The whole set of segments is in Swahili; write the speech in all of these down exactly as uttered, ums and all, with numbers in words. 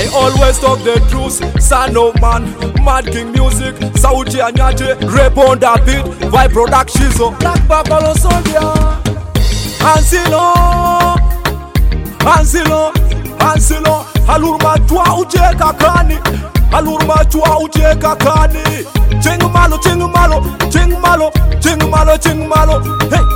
I always talk the truth, son of man. Mad King Music, Sauti Anyate, rap on the beat, Vibe Productions, Black Buffalo Soldier. Ansilo, Ansilo, Ansilo, Halurma tua ujeka kani, Halurma tua ujeka kani. Ching malo, ching malo, ching malo, ching malo, ching malo, hey.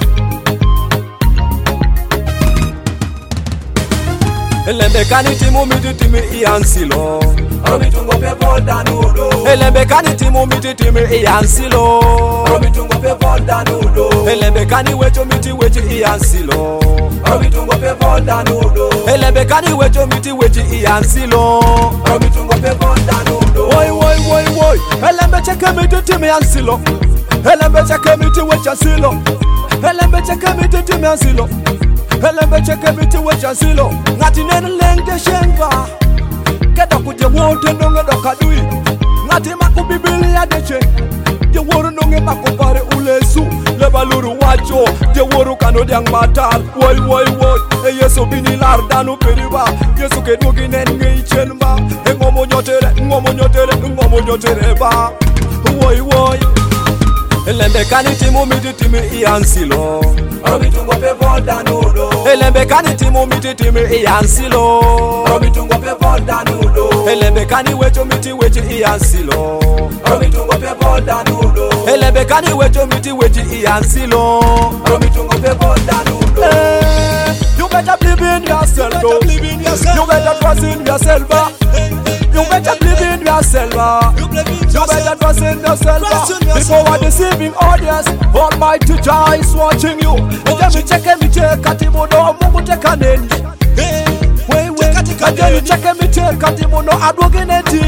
Elembe kani timu miti timi iansilo Robitungo pe volta nudo Elembe kani timu miti timi iansilo Robitungo pe volta nudo Elembe kani wecho miti wechi iansilo Robitungo pe volta nudo Elembe kani wecho miti wechi iansilo Robitungo pe volta nudo Woi woi woi woi Elembe cheke miti timi iansilo Elembe cheke miti wechi ansilo Elembe cheke miti timi iansilo Elembe cheke miti wechi ansilo Ngati nene lenge shenga Keda kuje wote nonge dokadui Ngati maku bibili ya deche Je woru nonge maku pare ulesu Leba luru wacho Je woru kano diang matar Woi woi woi E yeso bini lardanu periba Yesu kedwogi nenge ichenba E ngomo nyotere, ngomo nyotere, ngomo nyotere ba Woi woi Elembe kani timu miti timi iansilo Robitungo pe volta nudo Elembe kani timu miti timi iansilo Robitungo pe volta nudo Elembe kani wecho miti wechi iansilo Robitungo pe volta nudo Elembe kani wecho miti wechi iansilo Robitungo pe volta nudo hey, you better believe in yourself, you better believe in yourself. You better trust in yourself. You better believe in yourself. You better trust in yourself. Before a deceiving audience, Almighty Jah is watching you. Let me check me check Katimono Mungu teka neni. Wait wait. Let me check me check Katimono adwogeneti.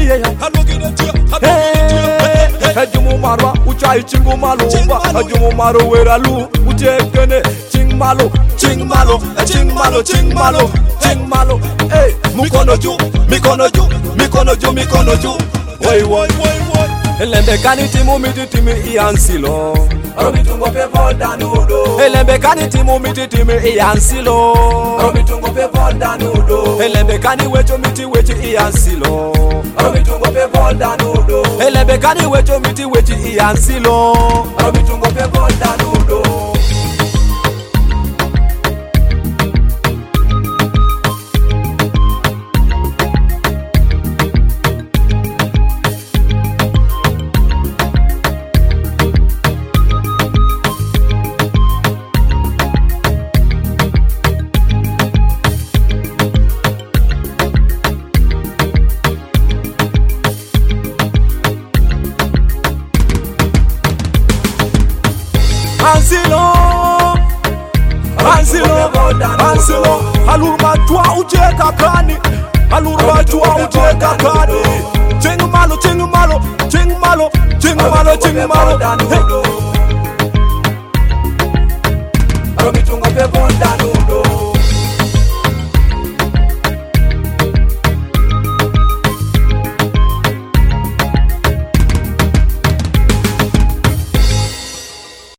Hey, Hajumu marwa uchai chingu malumba. Hajumu maru weralu uchekene ching malo, ching malo, ching malo, ching malo, ching malo. Hey, mukono ju, mikono ju, mikono ju, mikono ju. Woi woi woi woi. Elembe kani timu miti timi iansilo Robitungo pe volta nudo Elembe kani timu miti timi iansilo Robitungo pe volta nudo Elembe kani wecho miti wechi iansilo Robitungo pe volta nudo Elembe kani wecho miti wechi iansilo Robitungo pe volta nudo Ansilo, Ansilo, Ansilo, Halurma tua ujeka kani, Halurma tua ujeka kani. Ching malo, ching malo, ching malo, ching malo, ching malo.